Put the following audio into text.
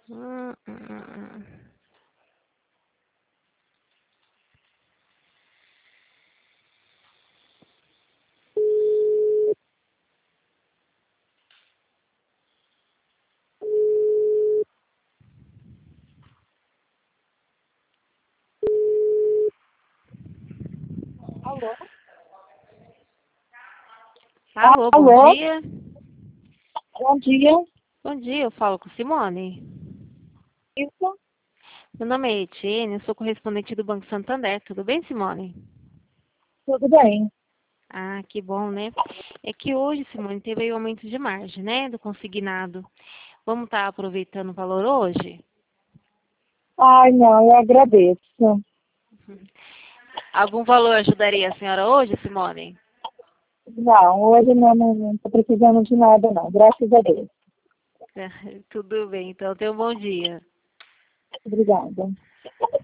Hum, hum, hum. Alô? Alô, bom Alô? dia. Bom dia. Bom dia, eu falo com Simone. Isso? Meu nome é Etienne, eu sou correspondente do Banco Santander. Tudo bem, Simone? Tudo bem? Ah, que bom, né? É que hoje, Simone, teve aí um aumento de margem, né, do consignado. Vamos estar aproveitando o valor hoje? Ai, não, eu agradeço. Algum valor ajudaria a senhora hoje, Simone? Não, hoje não estou precisando de nada, não. Graças a Deus. Tudo bem, então tenha um bom dia. Obrigada.